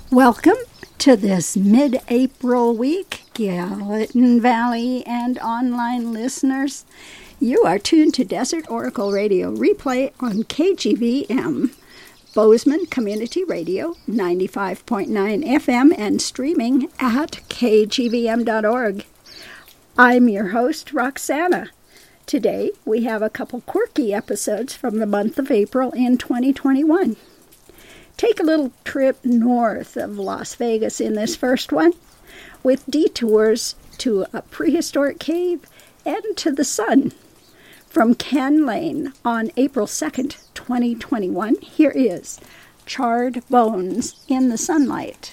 Welcome to this mid-April week, Gallatin Valley and online listeners. You are tuned to Desert Oracle Radio Replay on KGVM, Bozeman Community Radio, 95.9 FM, and streaming at kgvm.org. I'm your host, Roxana. Today, we have a couple quirky episodes from the month of April in 2021. Take a little trip north of Las Vegas in this first one, with detours to a prehistoric cave and to the sun. From Ken Lane on April 2nd, 2021, here is Charred Bones in the Sunlight.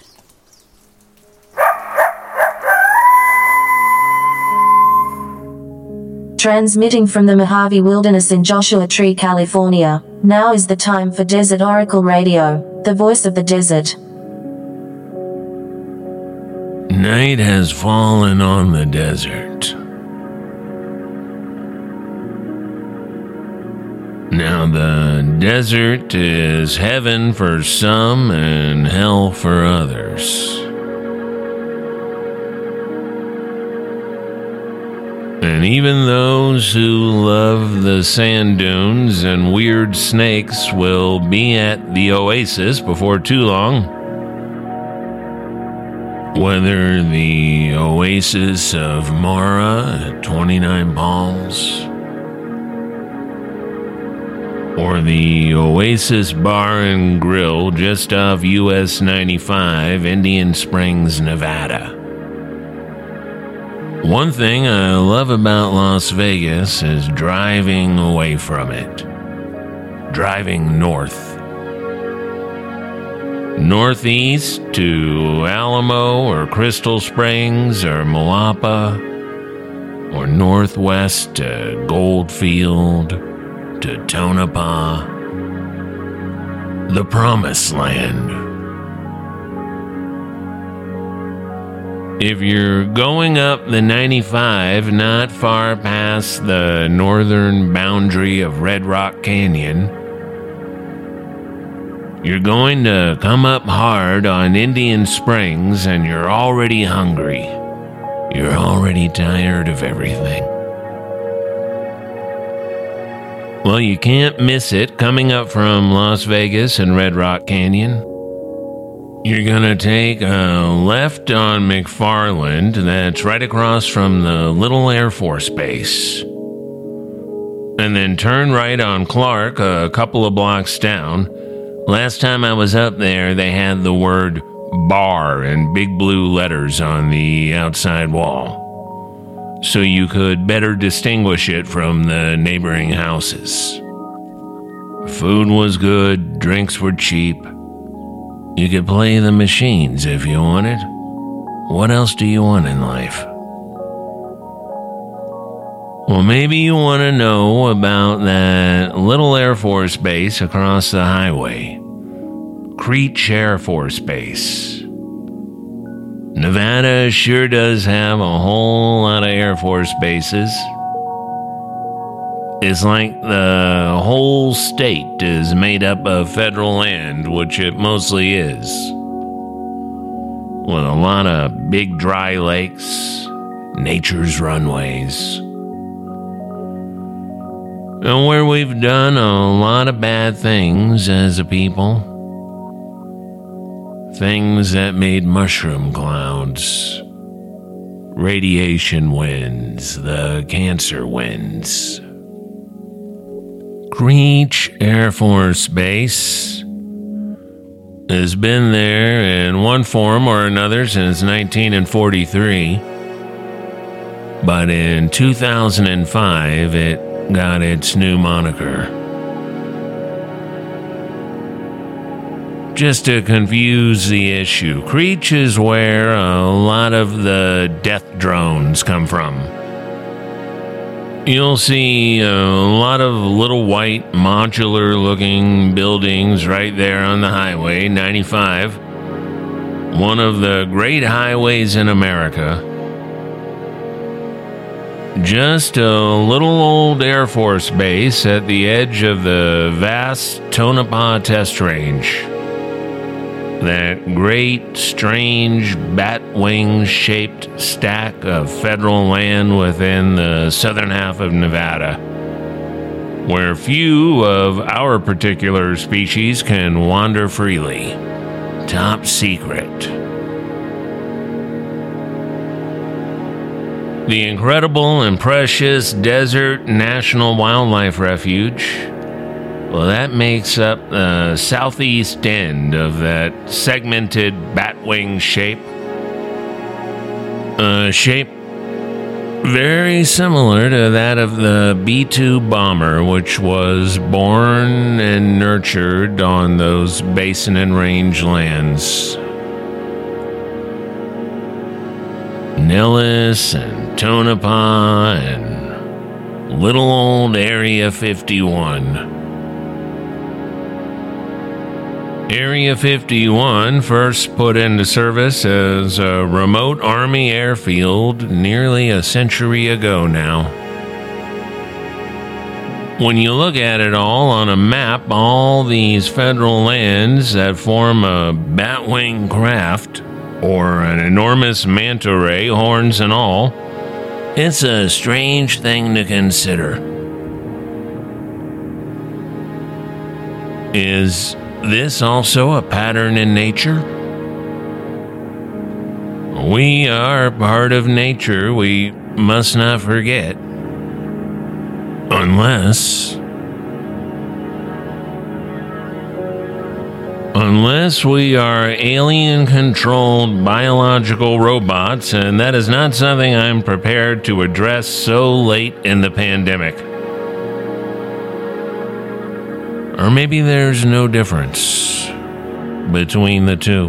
Transmitting from the Mojave Wilderness in Joshua Tree, California, now is the time for Desert Oracle Radio, the voice of the desert. Night has fallen on the desert. Now the desert is heaven for some and hell for others. And even those who love the sand dunes and weird snakes will be at the oasis before too long. Whether the oasis of Mara at 29 Palms, or the Oasis Bar and Grill just off US 95, Indian Springs, Nevada. One thing I love about Las Vegas is driving away from it. Driving north. Northeast to Alamo or Crystal Springs or Malapa, or northwest to Goldfield, to Tonopah. The Promised Land. If you're going up the 95 not far past the northern boundary of Red Rock Canyon, you're going to come up hard on Indian Springs and you're already hungry. You're already tired of everything. Well, you can't miss it coming up from Las Vegas and Red Rock Canyon. You're gonna take a left on McFarland, that's right across from the Little Air Force Base. And then turn right on Clark a couple of blocks down. Last time I was up there, they had the word bar in big blue letters on the outside wall, so you could better distinguish it from the neighboring houses. Food was good, drinks were cheap. You could play the machines if you wanted. What else do you want in life? Well, maybe you want to know about that little Air Force base across the highway. Creech Air Force Base. Nevada sure does have a whole lot of Air Force bases. It's like the whole state is made up of federal land, which it mostly is. With a lot of big dry lakes, nature's runways. And where we've done a lot of bad things as a people. Things that made mushroom clouds, radiation winds, the cancer winds. Creech Air Force Base has been there in one form or another since 1943, but in 2005 it got its new moniker. Just to confuse the issue, Creech is where a lot of the death drones come from. You'll see a lot of little white modular-looking buildings right there on the highway, 95. One of the great highways in America. Just a little old Air Force base at the edge of the vast Tonopah test range. that great, strange, bat-wing-shaped stack of federal land within the southern half of Nevada, where few of our particular species can wander freely. Top secret. The incredible and precious Desert National Wildlife Refuge, well, that makes up the southeast end of that segmented batwing shape. A shape very similar to that of the B-2 bomber, which was born and nurtured on those basin and range lands. Nellis and Tonopah and little old Area 51. Area 51 first put into service as a remote Army airfield nearly a century ago now. When you look at it all on a map, all these federal lands that form a batwing craft, or an enormous manta ray, horns and all, it's a strange thing to consider. Is this also a pattern in nature? We are part of nature, we must not forget. Unless we are alien-controlled biological robots, and that is not something I'm prepared to address so late in the pandemic. Or maybe there's no difference between the two.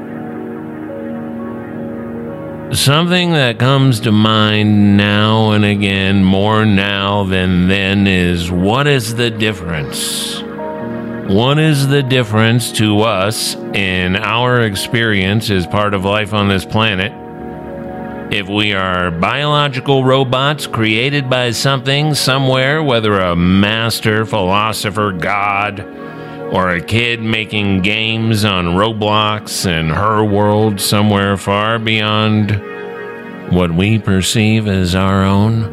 Something that comes to mind now and again, more now than then, is what is the difference? What is the difference to us in our experience as part of life on this planet if we are biological robots created by something somewhere, whether a master, philosopher, god, or a kid making games on Roblox and her world somewhere far beyond what we perceive as our own?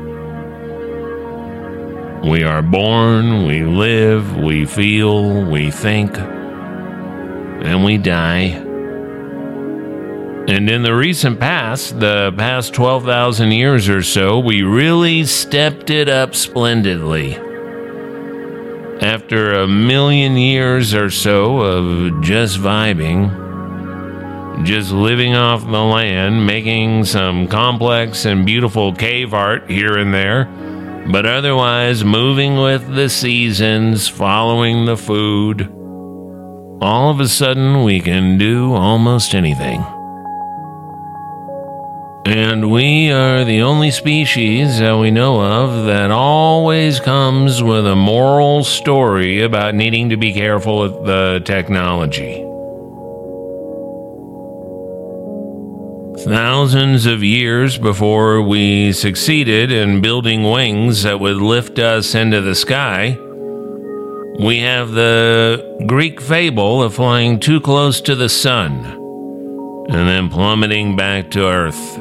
We are born, we live, we feel, we think, and we die. And in the recent past, the past 12,000 years or so, we really stepped it up splendidly. After a million years or so of just vibing, just living off the land, making some complex and beautiful cave art here and there, but otherwise moving with the seasons, following the food, all of a sudden we can do almost anything. And we are the only species that we know of that always comes with a moral story about needing to be careful with the technology. Thousands of years before we succeeded in building wings that would lift us into the sky, we have the Greek fable of flying too close to the sun and then plummeting back to Earth.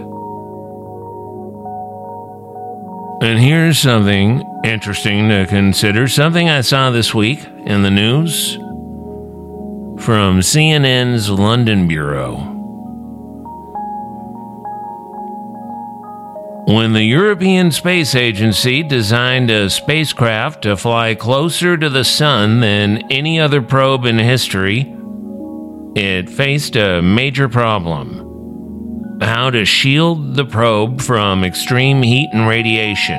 And here's something interesting to consider, something I saw this week in the news from CNN's London Bureau. When the European Space Agency designed a spacecraft to fly closer to the sun than any other probe in history, it faced a major problem: how to shield the probe from extreme heat and radiation.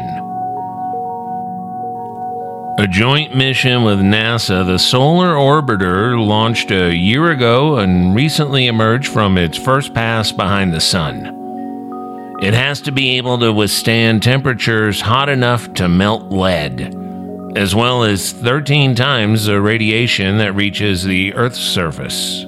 A joint mission with NASA, the Solar Orbiter, launched a year ago and recently emerged from its first pass behind the sun. It has to be able to withstand temperatures hot enough to melt lead, as well as 13 times the radiation that reaches the Earth's surface.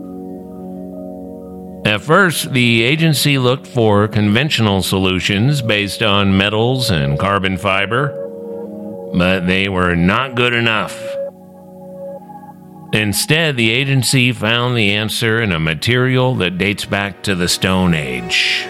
At first, the agency looked for conventional solutions based on metals and carbon fiber, but they were not good enough. Instead, the agency found the answer in a material that dates back to the Stone Age.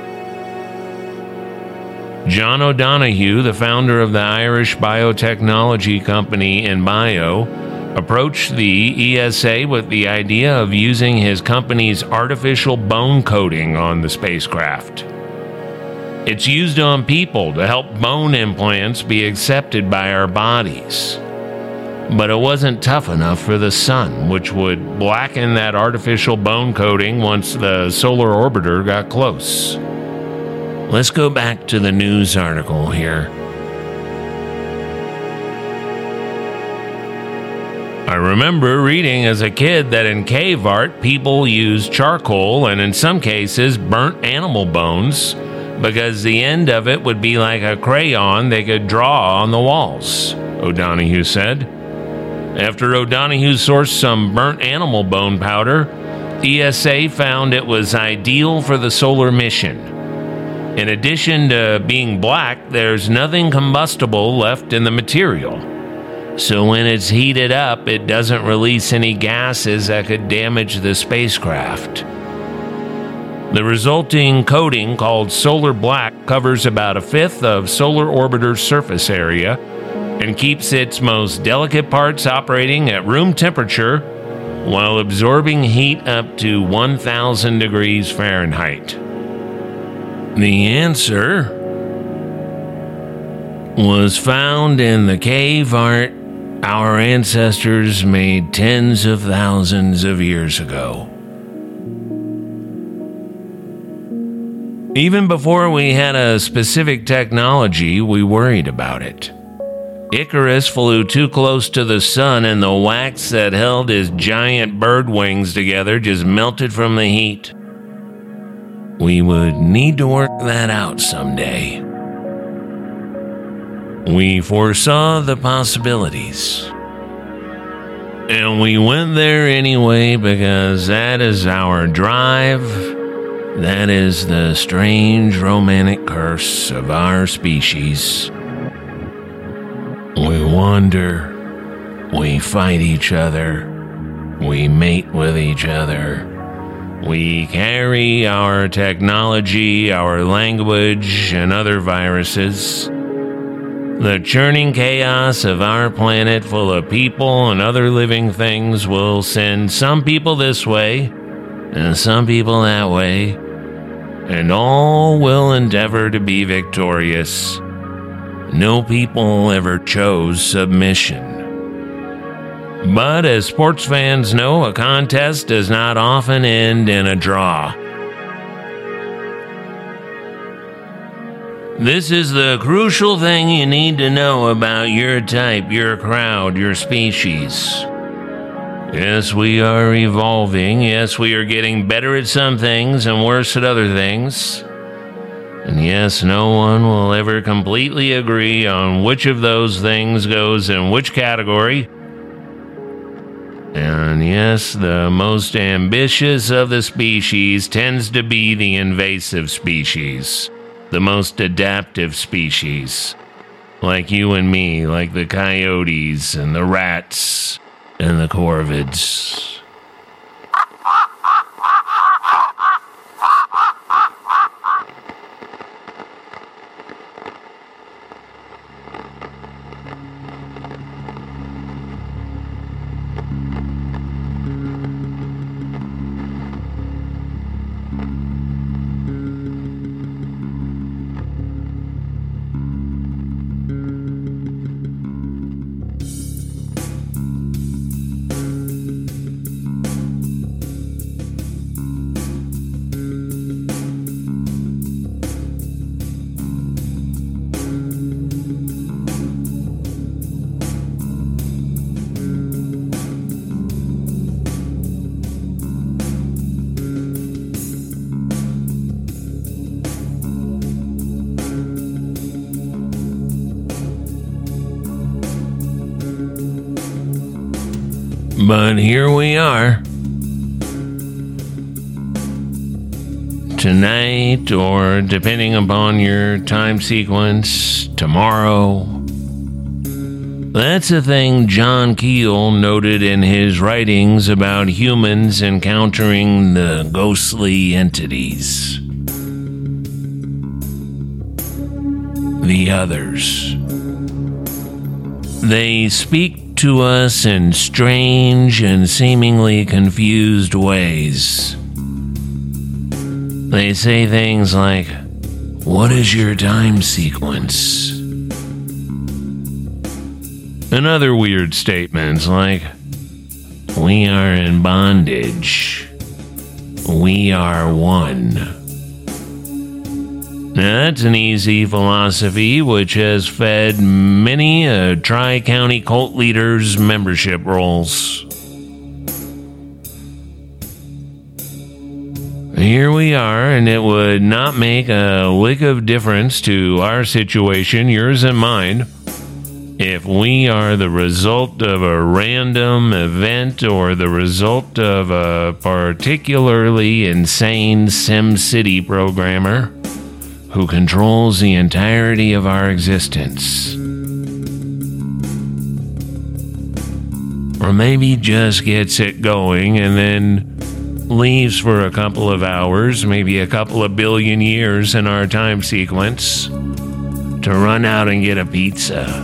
John O'Donoghue, the founder of the Irish biotechnology company Inbio, approached the ESA with the idea of using his company's artificial bone coating on the spacecraft. It's used on people to help bone implants be accepted by our bodies. But it wasn't tough enough for the sun, which would blacken that artificial bone coating once the solar orbiter got close. Let's go back to the news article here. I remember reading as a kid that in cave art, people used charcoal and in some cases burnt animal bones because the end of it would be like a crayon they could draw on the walls, O'Donoghue said. After O'Donoghue sourced some burnt animal bone powder, ESA found it was ideal for the solar mission. In addition to being black, there's nothing combustible left in the material. So when it's heated up, it doesn't release any gases that could damage the spacecraft. The resulting coating, called Solar Black, covers about a fifth of Solar Orbiter's surface area and keeps its most delicate parts operating at room temperature while absorbing heat up to 1,000 degrees Fahrenheit. The answer was found in the cave art our ancestors made tens of thousands of years ago. Even before we had a specific technology, we worried about it. Icarus flew too close to the sun and the wax that held his giant bird wings together just melted from the heat. We would need to work that out someday. We foresaw the possibilities. And we went there anyway because that is our drive. That is the strange romantic curse of our species. We wander, we fight each other, we mate with each other, we carry our technology, our language, and other viruses. The churning chaos of our planet full of people and other living things will send some people this way and some people that way, and all will endeavor to be victorious. No people ever chose submission. But as sports fans know, a contest does not often end in a draw. This is the crucial thing you need to know about your type, your crowd, your species. Yes, we are evolving. Yes, we are getting better at some things and worse at other things. And yes, no one will ever completely agree on which of those things goes in which category. And yes, the most ambitious of the species tends to be the invasive species, the most adaptive species, like you and me, like the coyotes and the rats and the corvids. But here we are. Tonight, or depending upon your time sequence, tomorrow, That's a thing John Keel noted in his writings about humans encountering the ghostly entities. The others. They speak to us in strange and seemingly confused ways. They say things like, "What is your time sequence?" And other weird statements like, "We are in bondage. We are one." Now, that's an easy philosophy which has fed many a Tri-County cult leader's membership rolls. Here we are, and it would not make a lick of difference to our situation, yours and mine, if we are the result of a random event or the result of a particularly insane SimCity programmer who controls the entirety of our existence. Or maybe just gets it going and then leaves for a couple of hours, maybe a couple of billion years in our time sequence, to run out and get a pizza.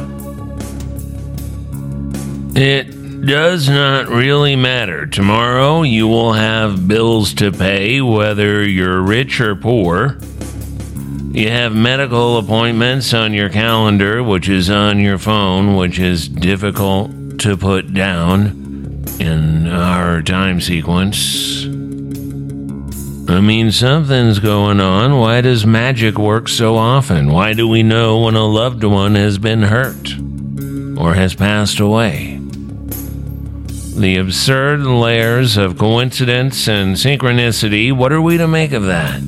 It does not really matter. Tomorrow you will have bills to pay, whether you're rich or poor. You have medical appointments on your calendar, which is on your phone, which is difficult to put down in our time sequence. I mean, something's going on. Why does magic work so often? Why do we know when a loved one has been hurt or has passed away? The absurd layers of coincidence and synchronicity, what are we to make of that?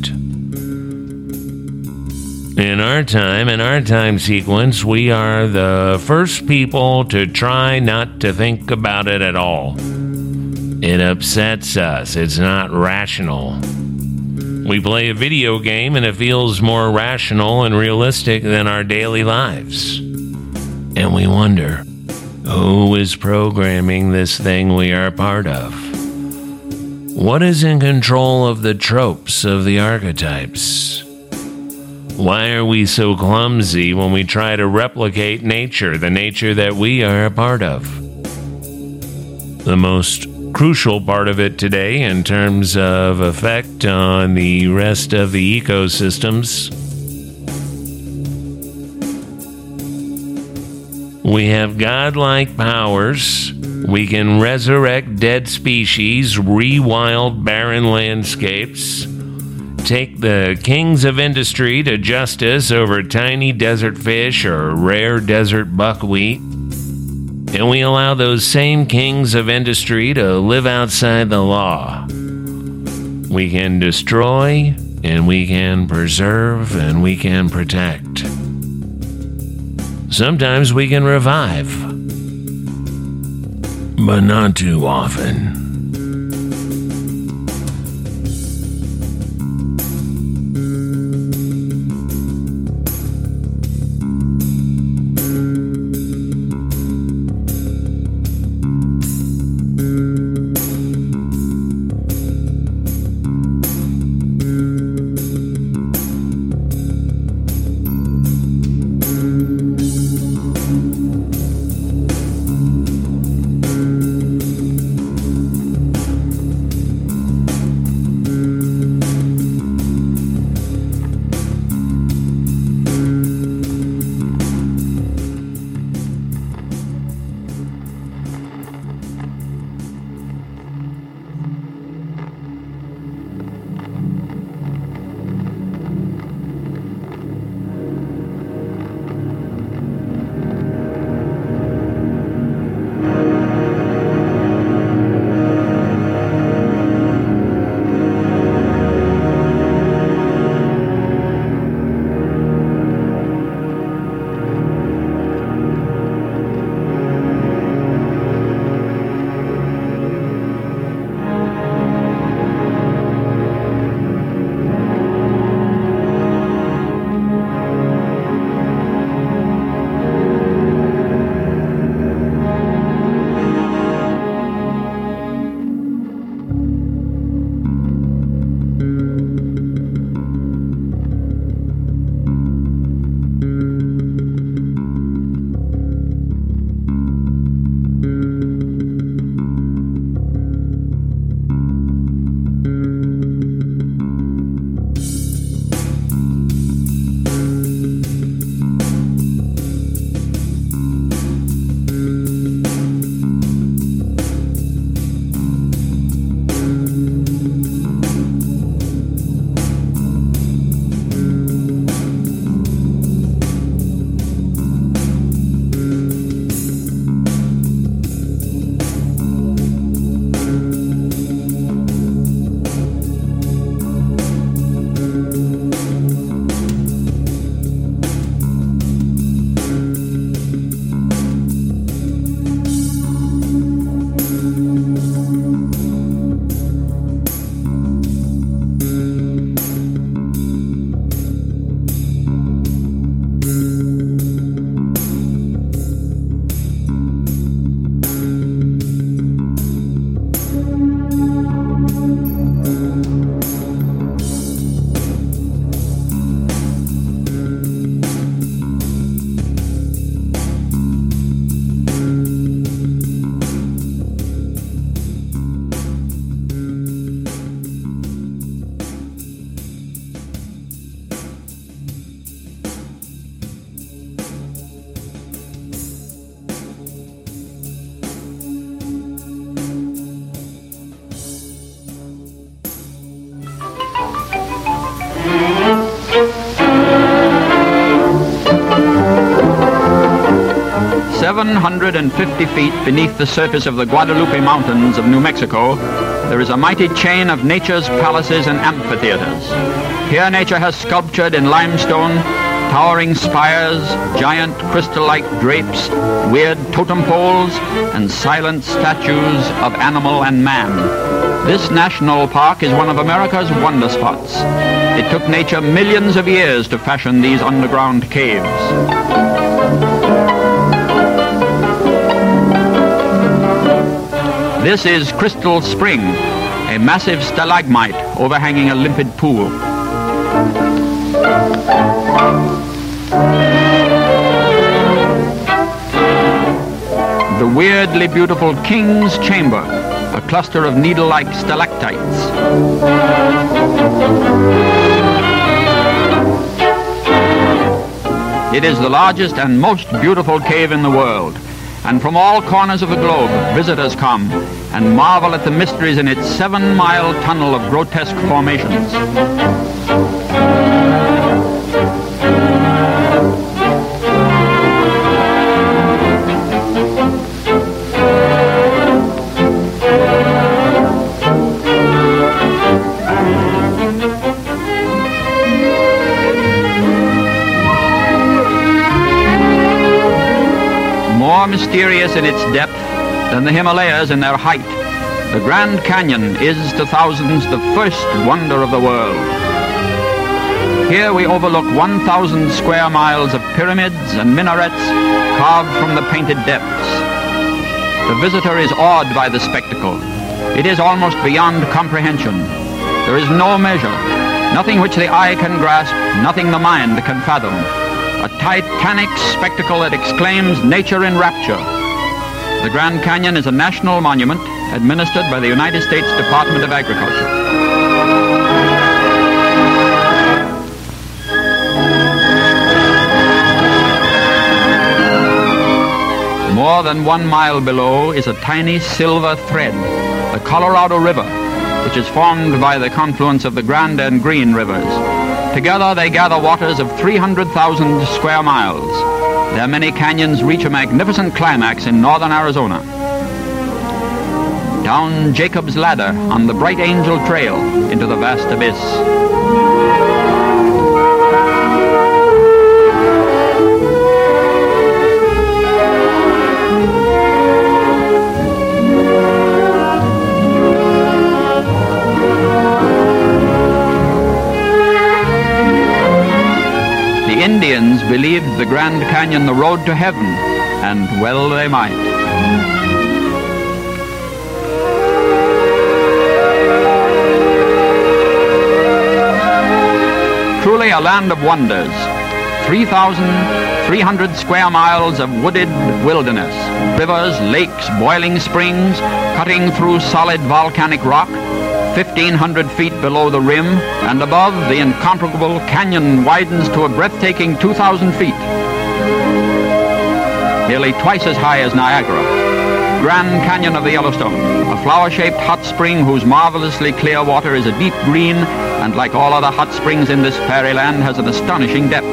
In our time sequence, we are the first people to try not to think about it at all. It upsets us. It's not rational. We play a video game and it feels more rational and realistic than our daily lives. And we wonder, who is programming this thing we are part of? What is in control of the tropes of the archetypes? Why are we so clumsy when we try to replicate nature, the nature that we are a part of? The most crucial part of it today in terms of effect on the rest of the ecosystems. We have godlike powers. We can resurrect dead species, rewild barren landscapes, take the kings of industry to justice over tiny desert fish or rare desert buckwheat, and we allow those same kings of industry to live outside the law. We can destroy, and we can preserve, and we can protect. Sometimes we can revive, but not too often. 750 feet beneath the surface of the Guadalupe Mountains of New Mexico, there is a mighty chain of nature's palaces and amphitheaters. Here nature has sculptured in limestone towering spires, giant crystal-like drapes, weird totem poles, and silent statues of animal and man. This national park is one of America's wonder spots. It took nature millions of years to fashion these underground caves. This is Crystal Spring, a massive stalagmite overhanging a limpid pool. The weirdly beautiful King's Chamber, a cluster of needle-like stalactites. It is the largest and most beautiful cave in the world, and from all corners of the globe, visitors come and marvel at the mysteries in its 7-mile tunnel of grotesque formations. More mysterious in its depth than the Himalayas in their height, the Grand Canyon is to thousands the first wonder of the world. Here we overlook 1,000 square miles of pyramids and minarets carved from the painted depths. The visitor is awed by the spectacle. It is almost beyond comprehension. There is no measure, nothing which the eye can grasp, nothing the mind can fathom. A titanic spectacle that exclaims nature in rapture. The Grand Canyon is a national monument administered by the United States Department of Agriculture. More than 1 mile below is a tiny silver thread, the Colorado River, which is formed by the confluence of the Grand and Green rivers. Together they gather waters of 300,000 square miles. Their many canyons reach a magnificent climax in northern Arizona. Down Jacob's Ladder on the Bright Angel Trail into the vast abyss. Indians believed the Grand Canyon the road to heaven, and well they might. Truly a land of wonders. 3,300 square miles of wooded wilderness, rivers, lakes, boiling springs, cutting through solid volcanic rock, 1,500 feet below the rim, and above, the incomparable canyon widens to a breathtaking 2,000 feet. Nearly twice as high as Niagara. Grand Canyon of the Yellowstone, a flower-shaped hot spring whose marvelously clear water is a deep green, and like all other hot springs in this fairyland, has an astonishing depth.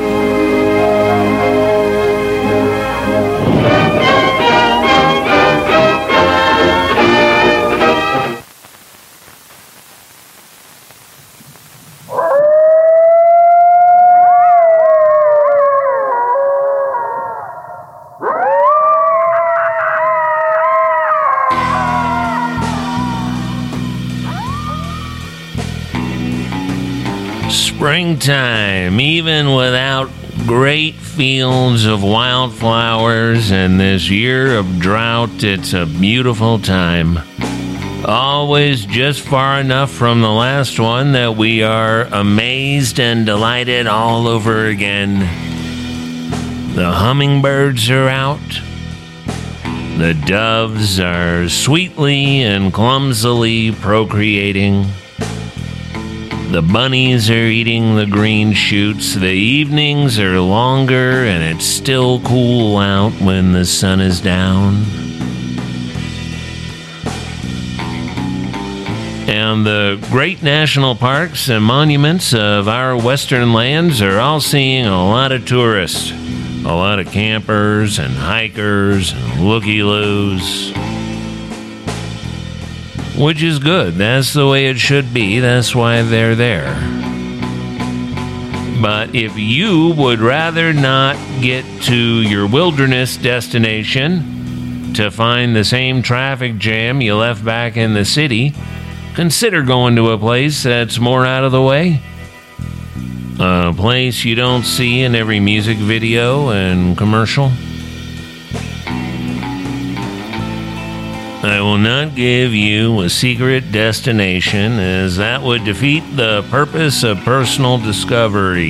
Springtime, even without great fields of wildflowers and this year of drought, it's a beautiful time. Always just far enough from the last one that we are amazed and delighted all over again. The hummingbirds are out. The doves are sweetly and clumsily procreating. The bunnies are eating the green shoots. The evenings are longer and it's still cool out when the sun is down. And the great national parks and monuments of our western lands are all seeing a lot of tourists. a lot of campers and hikers and looky-loos. Which is good. That's the way it should be. That's why they're there. But if you would rather not get to your wilderness destination to find the same traffic jam you left back in the city, consider going to a place that's more out of the way. A place you don't see in every music video and commercial. I will not give you a secret destination, as that would defeat the purpose of personal discovery.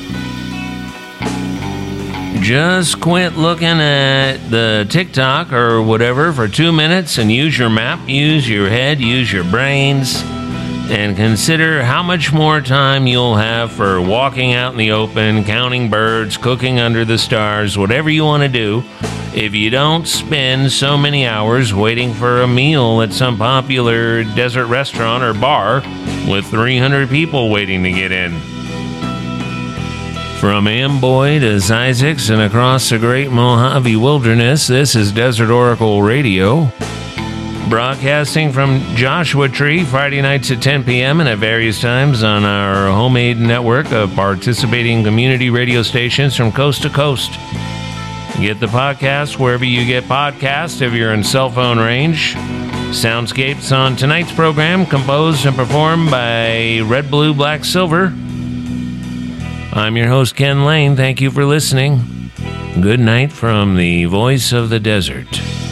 Just quit looking at the TikTok or whatever for 2 minutes and use your map, use your head, use your brains, and consider how much more time you'll have for walking out in the open, counting birds, cooking under the stars, whatever you want to do, if you don't spend so many hours waiting for a meal at some popular desert restaurant or bar with 300 people waiting to get in. From Amboy to Isaacs and across the great Mojave Wilderness, this is Desert Oracle Radio. Broadcasting from Joshua Tree, Friday nights at 10 p.m. and at various times on our homemade network of participating community radio stations from coast to coast. Get the podcast wherever you get podcasts if you're in cell phone range. Soundscapes on tonight's program composed and performed by Red, Blue, Black, Silver. I'm your host, Ken Lane. Thank you for listening. Good night from the voice of the desert.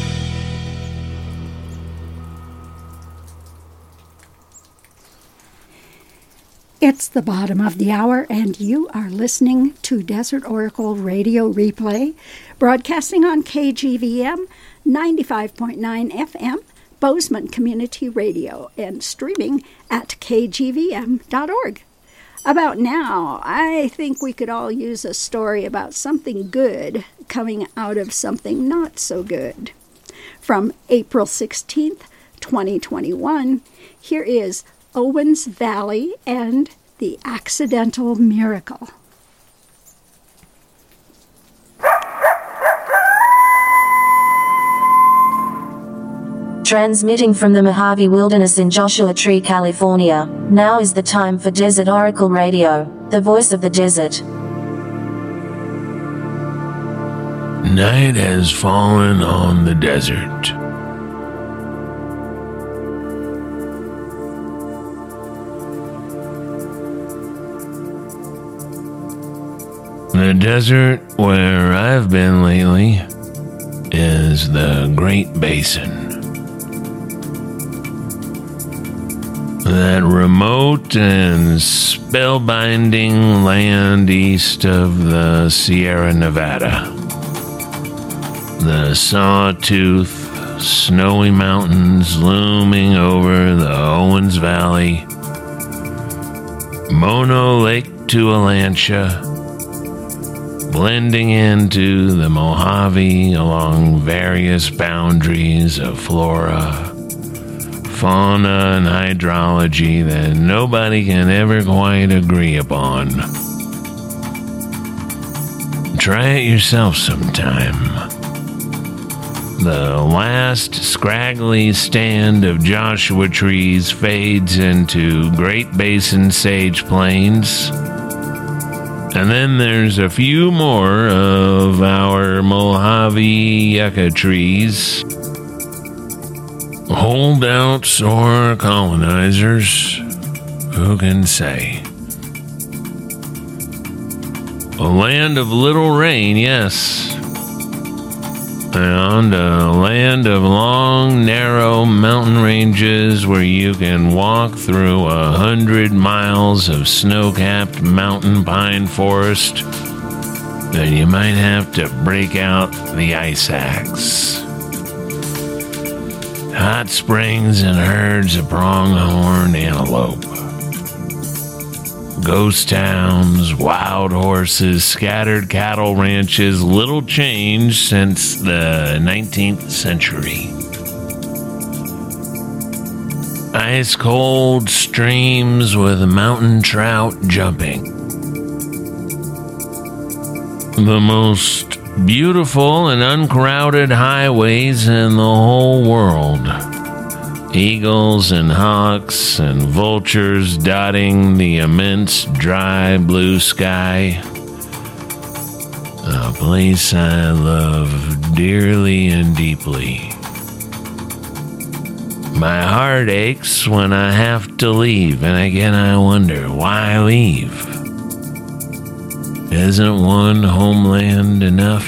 It's the bottom of the hour, and you are listening to Desert Oracle Radio Replay, broadcasting on KGVM 95.9 FM, Bozeman Community Radio, and streaming at kgvm.org. About now, I think we could all use a story about something good coming out of something not so good. From April 16th, 2021, here is Owens Valley and the Accidental Miracle. Transmitting from the Mojave Wilderness in Joshua Tree, California, now is the time for Desert Oracle Radio, the voice of the desert. Night has fallen on the desert. The desert where I've been lately is the Great Basin. That remote and spellbinding land east of the Sierra Nevada. The sawtooth, snowy mountains looming over the Owens Valley. Mono Lake Tualancia, blending into the Mojave along various boundaries of flora, fauna, and hydrology that nobody can ever quite agree upon. Try it yourself sometime. The last scraggly stand of Joshua trees fades into Great Basin sage plains. And then there's a few more of our Mojave yucca trees. Holdouts or colonizers, who can say? A land of little rain, yes. And a land of long, narrow mountain ranges where you can walk through 100 miles of snow-capped mountain pine forest. Then you might have to break out the ice axe. Hot springs and herds of pronghorn antelope. Ghost towns, wild horses, scattered cattle ranches, little change since the 19th century. Ice-cold streams with mountain trout jumping. the most beautiful and uncrowded highways in the whole world. Eagles and hawks and vultures dotting the immense dry blue sky. A place I love dearly and deeply. My heart aches when I have to leave, and again I wonder, why leave? Isn't one homeland enough?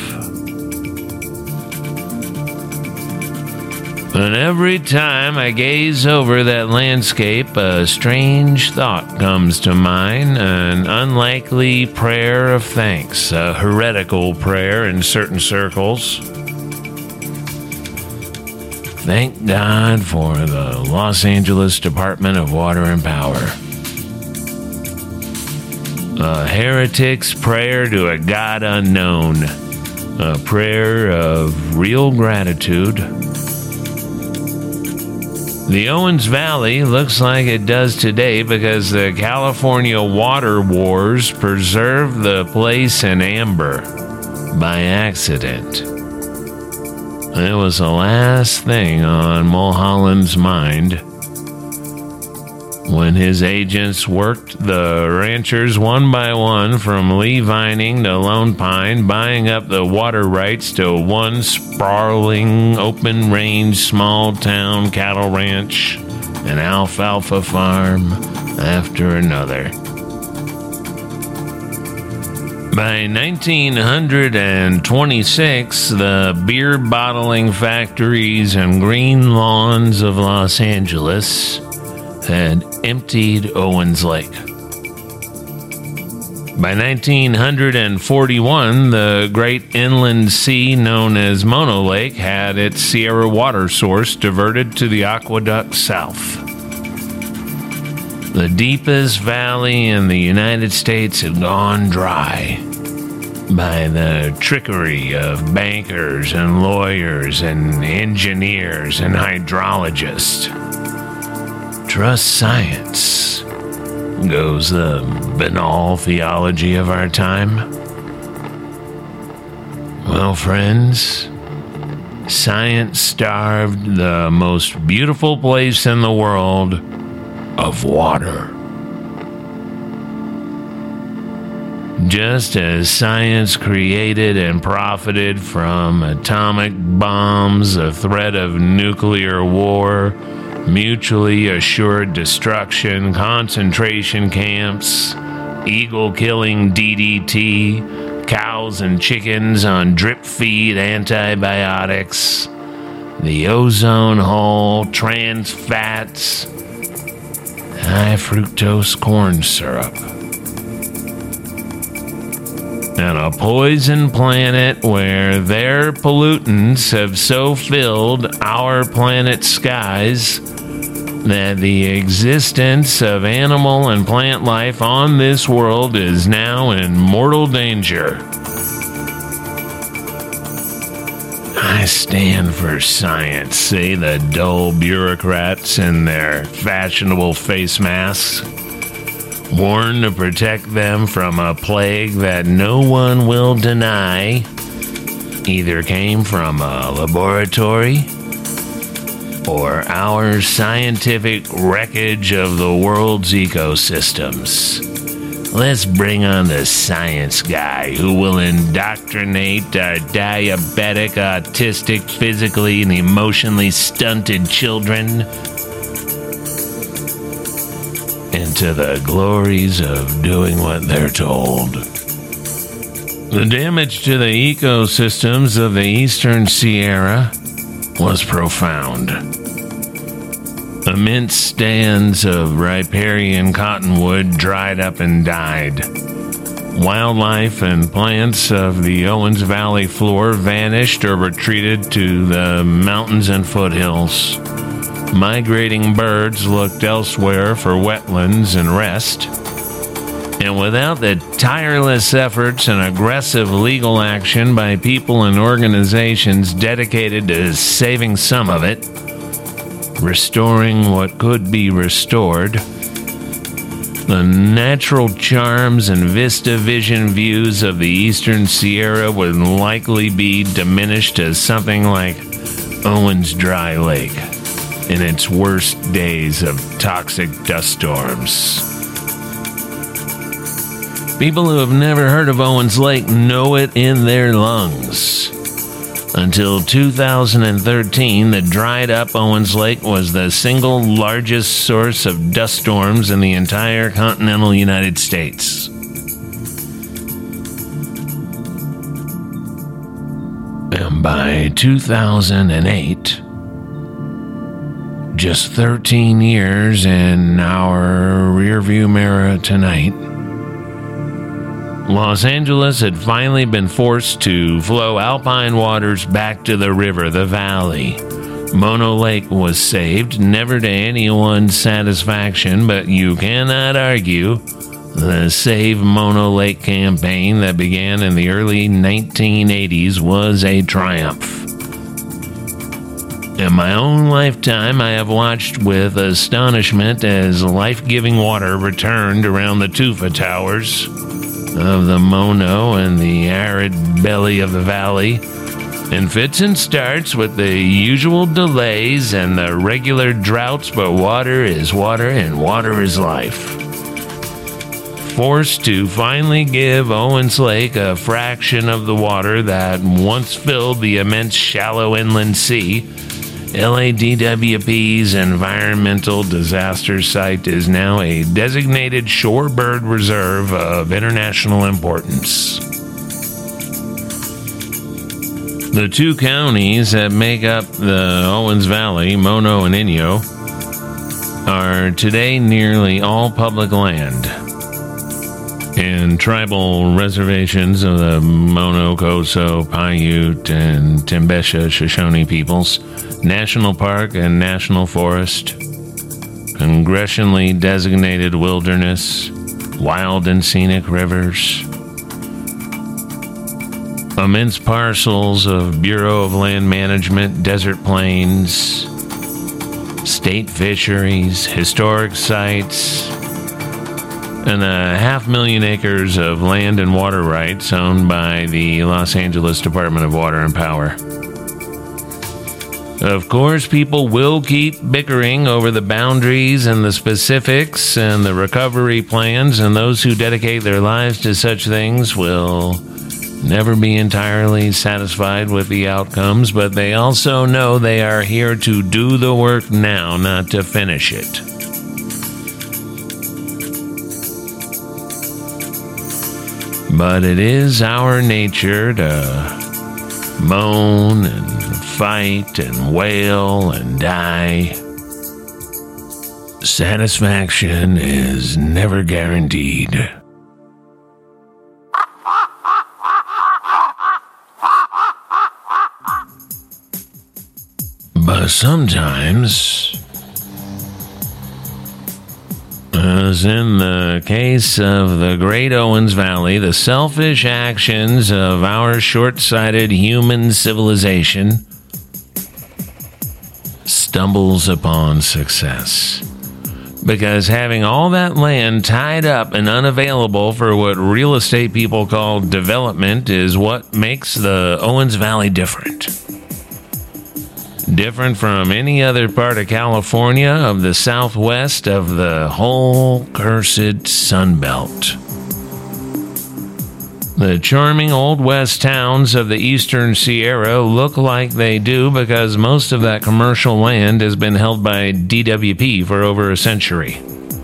But every time I gaze over that landscape, a strange thought comes to mind, an unlikely prayer of thanks, a heretical prayer in certain circles. Thank God for the Los Angeles Department of Water and Power. A heretic's prayer to a God unknown, a prayer of real gratitude. The Owens Valley looks like it does today because the California water wars preserved the place in amber by accident. It was the last thing on Mulholland's mind when his agents worked the ranchers one by one from Lee Vining to Lone Pine, buying up the water rights to one sprawling, open-range, small-town cattle ranch, an alfalfa farm after another. By 1926, the beer bottling factories and green lawns of Los Angeles had emptied Owens Lake. By 1941, the great inland sea known as Mono Lake had its Sierra water source diverted to the aqueduct south. The deepest valley in the United States had gone dry by the trickery of bankers and lawyers and engineers and hydrologists. Trust science, goes the banal theology of our time. Well, friends, science starved the most beautiful place in the world of water. Just as science created and profited from atomic bombs, a threat of nuclear war, mutually assured destruction, concentration camps, eagle-killing DDT, cows and chickens on drip-feed antibiotics, the ozone hole, trans fats, high-fructose corn syrup, and a poison planet where their pollutants have so filled our planet's skies that the existence of animal and plant life on this world is now in mortal danger. I stand for science, say the dull bureaucrats in their fashionable face masks, warned to protect them from a plague that no one will deny either came from a laboratory or our scientific wreckage of the world's ecosystems. Let's bring on the science guy who will indoctrinate our diabetic, autistic, physically and emotionally stunted children into the glories of doing what they're told. The damage to the ecosystems of the eastern Sierra was profound. Immense stands of riparian cottonwood dried up and died. Wildlife and plants of the Owens Valley floor vanished or retreated to the mountains and foothills. Migrating birds looked elsewhere for wetlands and rest. And without the tireless efforts and aggressive legal action by people and organizations dedicated to saving some of it, restoring what could be restored, The natural charms and vista vision views of the Eastern Sierra would likely be diminished to something like Owens Dry Lake in its worst days of toxic dust storms. People who have never heard of Owens Lake know it in their lungs. Until 2013, the dried up Owens Lake was the single largest source of dust storms in the entire continental United States. And by 2008, just 13 years in our rearview mirror tonight, Los Angeles had finally been forced to flow alpine waters back to the river, the valley. Mono Lake was saved, never to anyone's satisfaction, but you cannot argue the Save Mono Lake campaign that began in the early 1980s was a triumph. In my own lifetime, I have watched with astonishment as life-giving water returned around the Tufa Towers of the Mono and the arid belly of the valley, in fits and starts with the usual delays and the regular droughts, but water is water and water is life. Forced to finally give Owens Lake a fraction of the water that once filled the immense shallow inland sea, LADWP's environmental disaster site is now a designated shorebird reserve of international importance. The two counties that make up the Owens Valley, Mono and Inyo, are today nearly all public land. And tribal reservations of the Mono, Coso, Paiute, and Timbesha Shoshone peoples, National Park and National Forest, congressionally designated wilderness, wild and scenic rivers, immense parcels of Bureau of Land Management desert plains, state fisheries, historic sites, and 500,000 acres of land and water rights owned by the Los Angeles Department of Water and Power. Of course, people will keep bickering over the boundaries and the specifics and the recovery plans, and those who dedicate their lives to such things will never be entirely satisfied with the outcomes, but they also know they are here to do the work now, not to finish it. But it is our nature to moan and fight and wail and die. Satisfaction is never guaranteed. But sometimes, as in the case of the Great Owens Valley, the selfish actions of our short-sighted human civilization stumbles upon success. Because having all that land tied up and unavailable for what real estate people call development is what makes the Owens Valley different. Different from any other part of California, of the Southwest, of the whole cursed Sun Belt. The charming Old West towns of the Eastern Sierra look like they do because most of that commercial land has been held by DWP for over a century.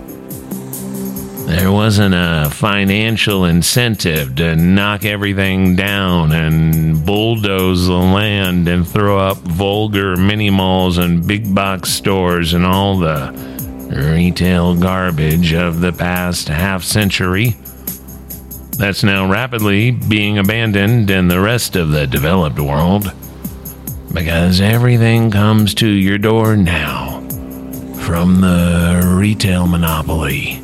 There wasn't a financial incentive to knock everything down and bulldoze the land and throw up vulgar mini malls and big box stores and all the retail garbage of the past half century. That's now rapidly being abandoned in the rest of the developed world because everything comes to your door now from the retail monopoly.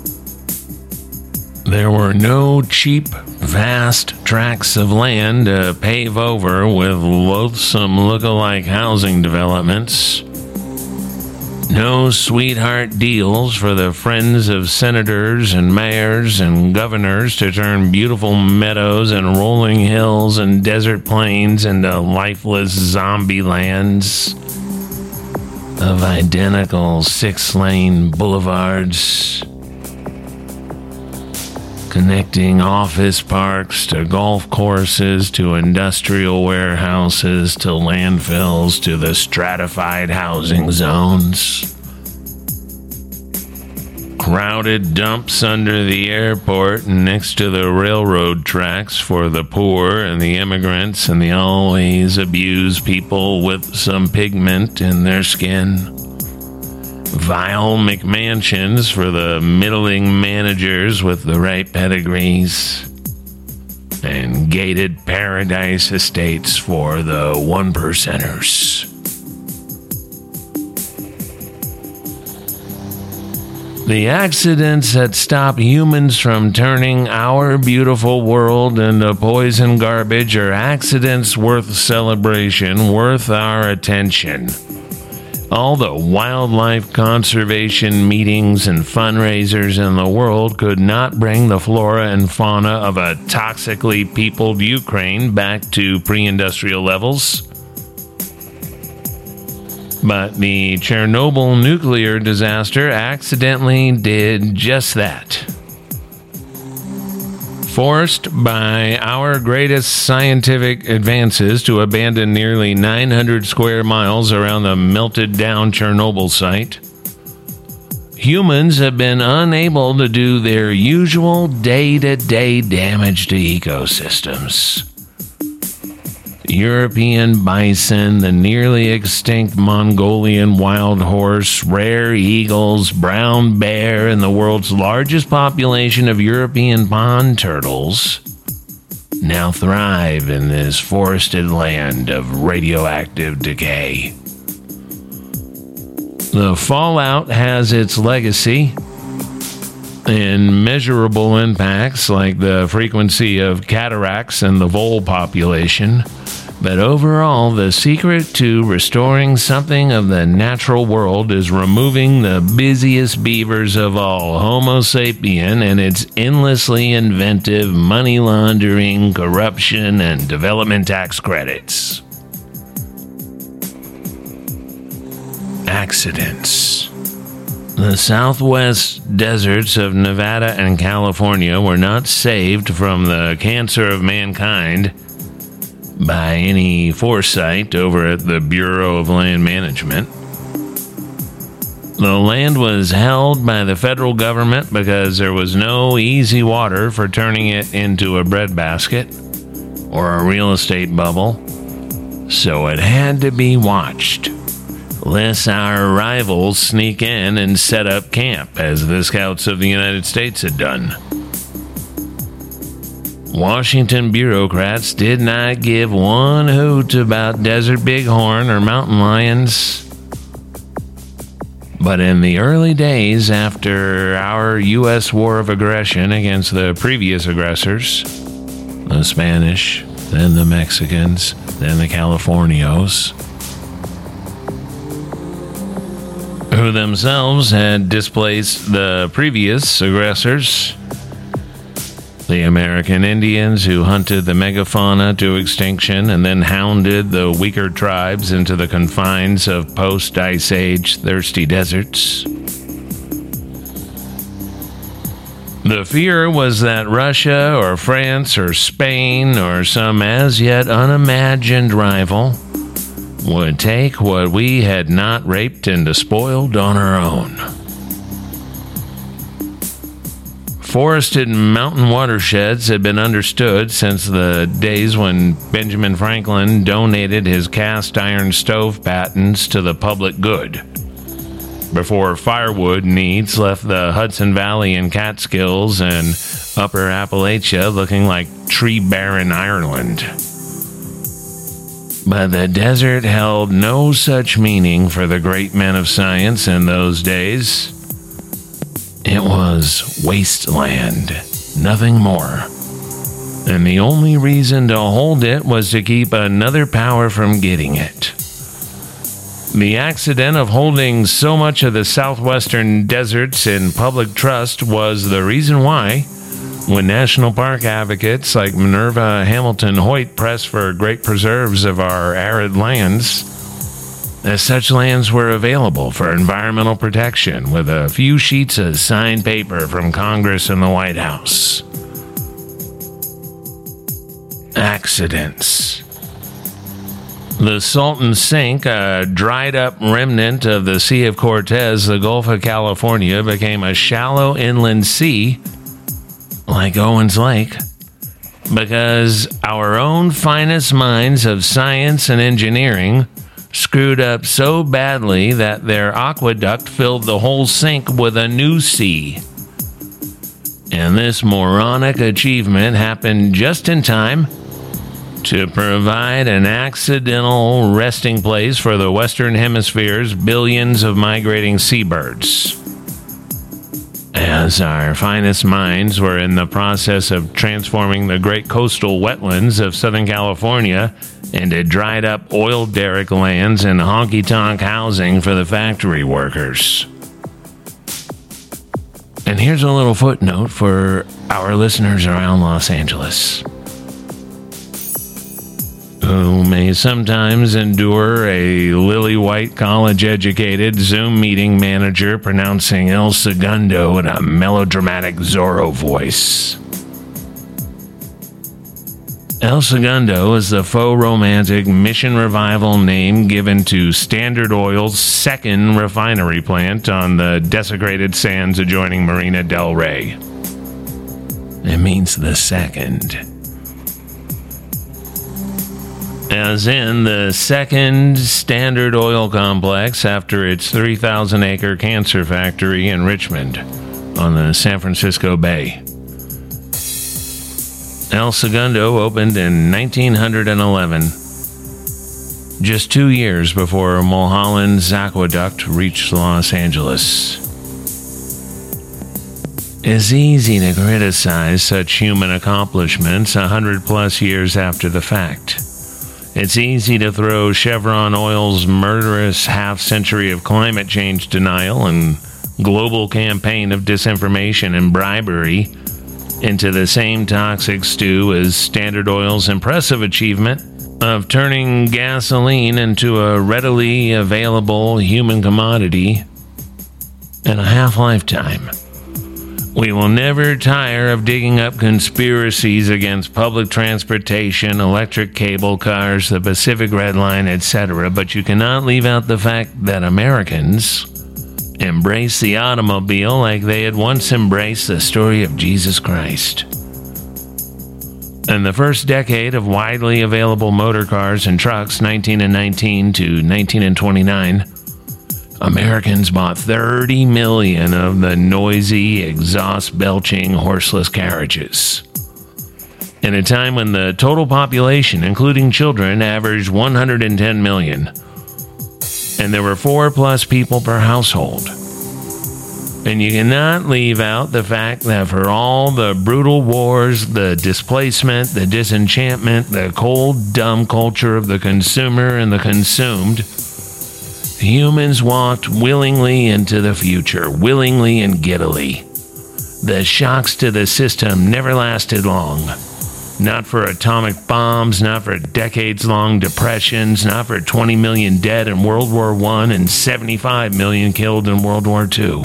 There were no cheap, vast tracts of land to pave over with loathsome look-alike housing developments. No sweetheart deals for the friends of senators and mayors and governors to turn beautiful meadows and rolling hills and desert plains into lifeless zombie lands of identical 6-lane boulevards, connecting office parks to golf courses to industrial warehouses to landfills to the stratified housing zones. Crowded dumps under the airport and next to the railroad tracks for the poor and the immigrants and the always abused people with some pigment in their skin. Vile McMansions for the middling managers with the right pedigrees. And gated paradise estates for the 1%ers. The accidents that stop humans from turning our beautiful world into poison garbage are accidents worth celebration, worth our attention. All the wildlife conservation meetings and fundraisers in the world could not bring the flora and fauna of a toxically peopled Ukraine back to pre-industrial levels. But the Chernobyl nuclear disaster accidentally did just that. Forced by our greatest scientific advances to abandon nearly 900 square miles around the melted-down Chernobyl site, humans have been unable to do their usual day-to-day damage to ecosystems. European bison, the nearly extinct Mongolian wild horse, rare eagles, brown bear, and the world's largest population of European pond turtles now thrive in this forested land of radioactive decay. The fallout has its legacy in measurable impacts like the frequency of cataracts in the vole population. But overall, the secret to restoring something of the natural world is removing the busiest beavers of all, Homo sapien, and its endlessly inventive money laundering, corruption, and development tax credits. Accidents. The southwest deserts of Nevada and California were not saved from the cancer of mankind by any foresight over at the Bureau of Land Management. The land was held by the federal government because there was no easy water for turning it into a breadbasket or a real estate bubble, so it had to be watched, lest our rivals sneak in and set up camp, as the Scouts of the United States had done. Washington bureaucrats did not give one hoot about desert bighorn or mountain lions. But in the early days after our U.S. war of aggression against the previous aggressors, the Spanish, then the Mexicans, then the Californios, who themselves had displaced the previous aggressors, the American Indians who hunted the megafauna to extinction and then hounded the weaker tribes into the confines of post-Ice Age thirsty deserts. The fear was that Russia or France or Spain or some as yet unimagined rival would take what we had not raped and despoiled on our own. Forested mountain watersheds had been understood since the days when Benjamin Franklin donated his cast iron stove patents to the public good, before firewood needs left the Hudson Valley and Catskills and Upper Appalachia looking like tree-barren Ireland. But the desert held no such meaning for the great men of science in those days. It was wasteland, nothing more. And the only reason to hold it was to keep another power from getting it. The accident of holding so much of the southwestern deserts in public trust was the reason why, when national park advocates like Minerva Hamilton Hoyt pressed for great preserves of our arid lands, as such lands were available for environmental protection with a few sheets of signed paper from Congress and the White House. Accidents. The Salton Sink, a dried-up remnant of the Sea of Cortez, the Gulf of California, became a shallow inland sea, like Owens Lake, because our own finest minds of science and engineering screwed up so badly that their aqueduct filled the whole sink with a new sea. And this moronic achievement happened just in time to provide an accidental resting place for the Western Hemisphere's billions of migrating seabirds. As our finest minds were in the process of transforming the great coastal wetlands of Southern California into dried-up oil derrick lands and honky-tonk housing for the factory workers. And here's a little footnote for our listeners around Los Angeles, who may sometimes endure a lily-white, college-educated Zoom meeting manager pronouncing El Segundo in a melodramatic Zorro voice. El Segundo is the faux romantic Mission Revival name given to Standard Oil's second refinery plant on the desecrated sands adjoining Marina del Rey. It means the second. As in the second Standard Oil complex after its 3,000-acre cancer factory in Richmond on the San Francisco Bay. El Segundo opened in 1911, just 2 years before Mulholland's aqueduct reached Los Angeles. It's easy to criticize such human accomplishments 100+ years after the fact. It's easy to throw Chevron Oil's murderous half-century of climate change denial and global campaign of disinformation and bribery into the same toxic stew as Standard Oil's impressive achievement of turning gasoline into a readily available human commodity in a half-lifetime. We will never tire of digging up conspiracies against public transportation, electric cable cars, the Pacific Red Line, etc., but you cannot leave out the fact that Americans embrace the automobile like they had once embraced the story of Jesus Christ. In the first decade of widely available motor cars and trucks, 1919 to 1929, Americans bought 30 million of the noisy, exhaust-belching, horseless carriages. In a time when the total population, including children, averaged 110 million, and there were 4+ people per household. And you cannot leave out the fact that for all the brutal wars, the displacement, the disenchantment, the cold, dumb culture of the consumer and the consumed, humans walked willingly into the future, willingly and giddily. The shocks to the system never lasted long. Not for atomic bombs, not for decades-long depressions, not for 20 million dead in World War I and 75 million killed in World War II.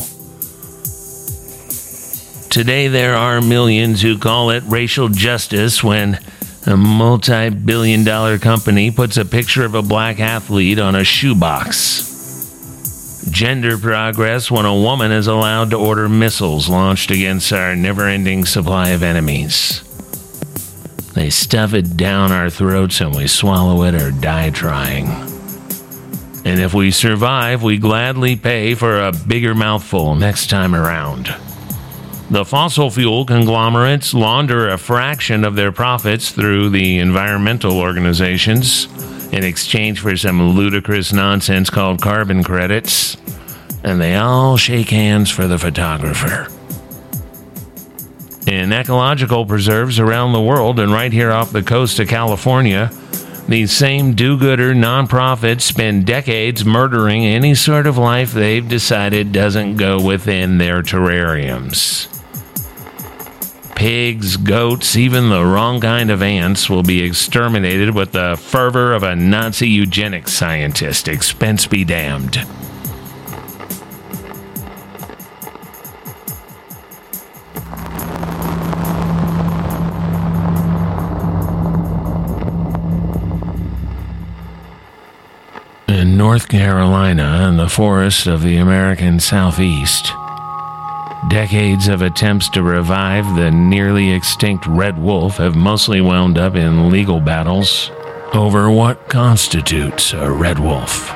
Today there are millions who call it racial justice when a multi-billion-dollar company puts a picture of a black athlete on a shoebox. Gender progress when a woman is allowed to order missiles launched against our never-ending supply of enemies. They stuff it down our throats and we swallow it or die trying. And if we survive, we gladly pay for a bigger mouthful next time around. The fossil fuel conglomerates launder a fraction of their profits through the environmental organizations in exchange for some ludicrous nonsense called carbon credits, and they all shake hands for the photographer. In ecological preserves around the world and right here off the coast of California, these same do-gooder nonprofits spend decades murdering any sort of life they've decided doesn't go within their terrariums. Pigs, goats, even the wrong kind of ants will be exterminated with the fervor of a Nazi eugenics scientist, expense be damned. In North Carolina, in the forests of the American Southeast, decades of attempts to revive the nearly extinct red wolf have mostly wound up in legal battles over what constitutes a red wolf,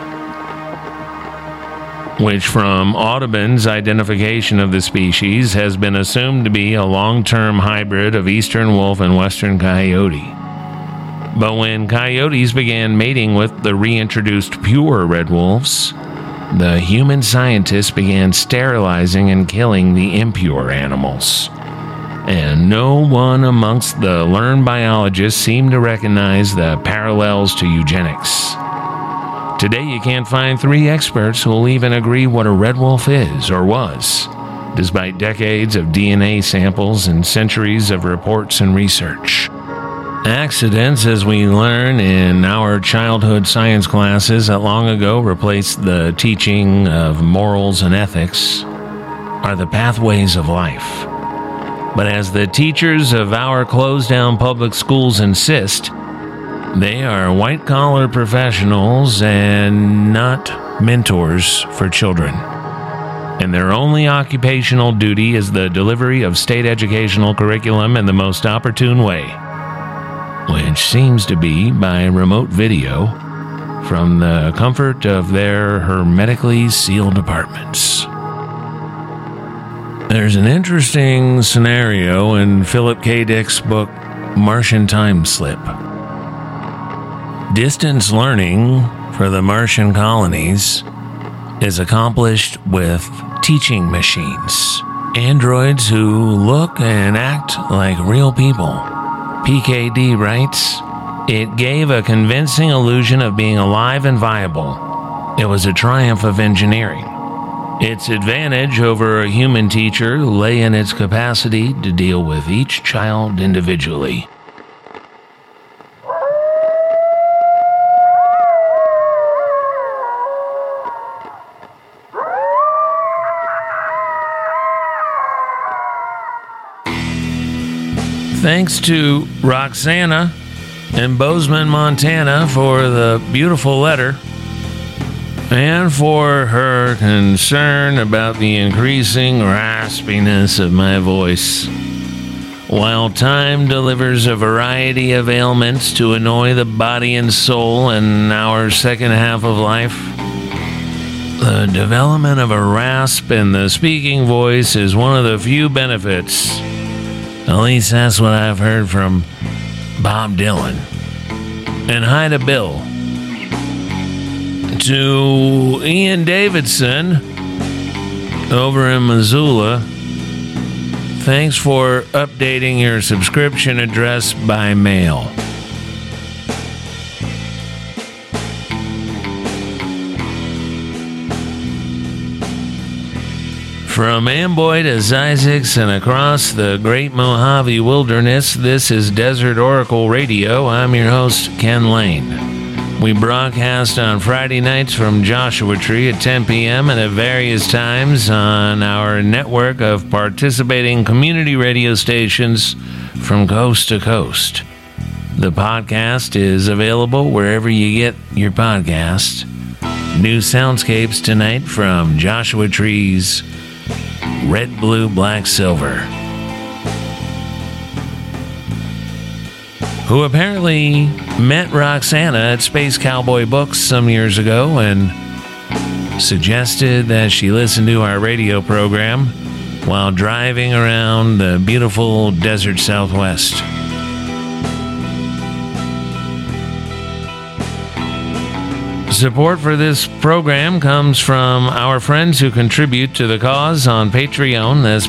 which from Audubon's identification of the species has been assumed to be a long-term hybrid of eastern wolf and western coyote. But when coyotes began mating with the reintroduced pure red wolves, the human scientists began sterilizing and killing the impure animals. And no one amongst the learned biologists seemed to recognize the parallels to eugenics. Today you can't find 3 experts who will even agree what a red wolf is or was, despite decades of DNA samples and centuries of reports and research. Accidents, as we learn in our childhood science classes that long ago replaced the teaching of morals and ethics, are the pathways of life. But as the teachers of our closed-down public schools insist, they are white-collar professionals and not mentors for children. And their only occupational duty is the delivery of state educational curriculum in the most opportune way, which seems to be by remote video from the comfort of their hermetically sealed apartments. There's an interesting scenario in Philip K. Dick's book, Martian Time Slip. Distance learning for the Martian colonies is accomplished with teaching machines, androids who look and act like real people. PKD writes, "It gave a convincing illusion of being alive and viable. It was a triumph of engineering. Its advantage over a human teacher lay in its capacity to deal with each child individually." Thanks to Roxana in Bozeman, Montana for the beautiful letter and for her concern about the increasing raspiness of my voice. While time delivers a variety of ailments to annoy the body and soul in our second half of life, the development of a rasp in the speaking voice is one of the few benefits. At least that's what I've heard from Bob Dylan. And hi to Bill. To Ian Davidson over in Missoula, thanks for updating your subscription address by mail. From Amboy to Zzyzx and across the Great Mojave Wilderness, this is Desert Oracle Radio. I'm your host, Ken Lane. We broadcast on Friday nights from Joshua Tree at 10 p.m. and at various times on our network of participating community radio stations from coast to coast. The podcast is available wherever you get your podcast. New soundscapes tonight from Joshua Tree's Red, Blue, Black, Silver, who apparently met Roxana at Space Cowboy Books some years ago and suggested that she listen to our radio program while driving around the beautiful desert Southwest. Support for this program comes from our friends who contribute to the cause on Patreon. That's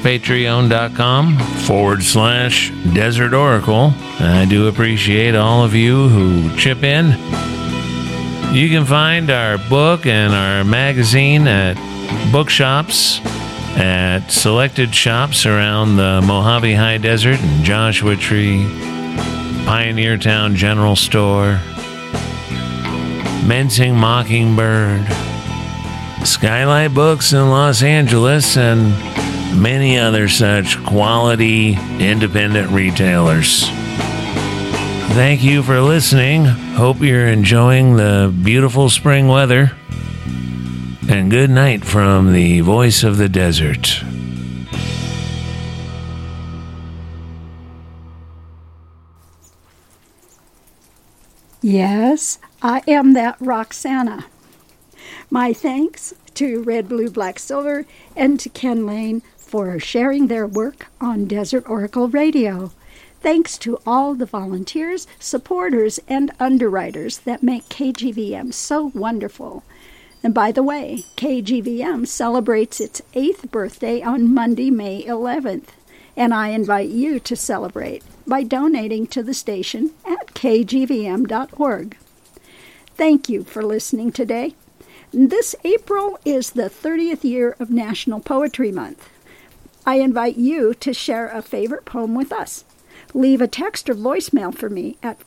patreon.com/Desert Oracle. I do appreciate all of you who chip in. You can find our book and our magazine at bookshops, at selected shops around the Mojave High Desert and Joshua Tree, Pioneer Town General Store, Mensing Mockingbird, Skylight Books in Los Angeles, and many other such quality independent retailers. Thank you for listening. Hope you're enjoying the beautiful spring weather. And good night from the voice of the desert. Yes, I am that Roxana. My thanks to Red, Blue, Black, Silver and to Ken Lane for sharing their work on Desert Oracle Radio. Thanks to all the volunteers, supporters, and underwriters that make KGVM so wonderful. And by the way, KGVM celebrates its 8th birthday on Monday, May 11th. And I invite you to celebrate by donating to the station at kgvm.org. Thank you for listening today. This April is the 30th year of National Poetry Month. I invite you to share a favorite poem with us. Leave a text or voicemail for me at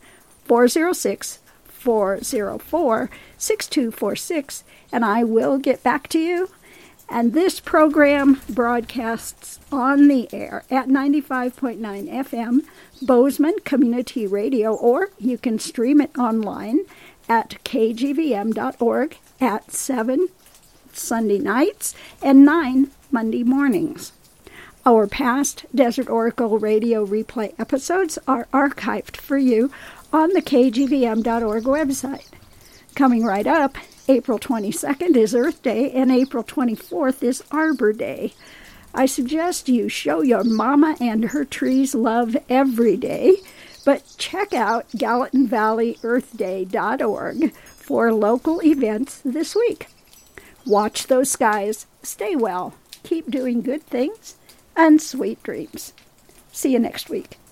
406-404-6246, and I will get back to you. And this program broadcasts on the air at 95.9 FM, Bozeman Community Radio, or you can stream it online at kgvm.org at 7 Sunday nights and 9 Monday mornings. Our past Desert Oracle Radio replay episodes are archived for you on the kgvm.org website. Coming right up, April 22nd is Earth Day, and April 24th is Arbor Day. I suggest you show your mama and her trees love every day, but check out GallatinValleyEarthDay.org for local events this week. Watch those skies, stay well, keep doing good things, and sweet dreams. See you next week.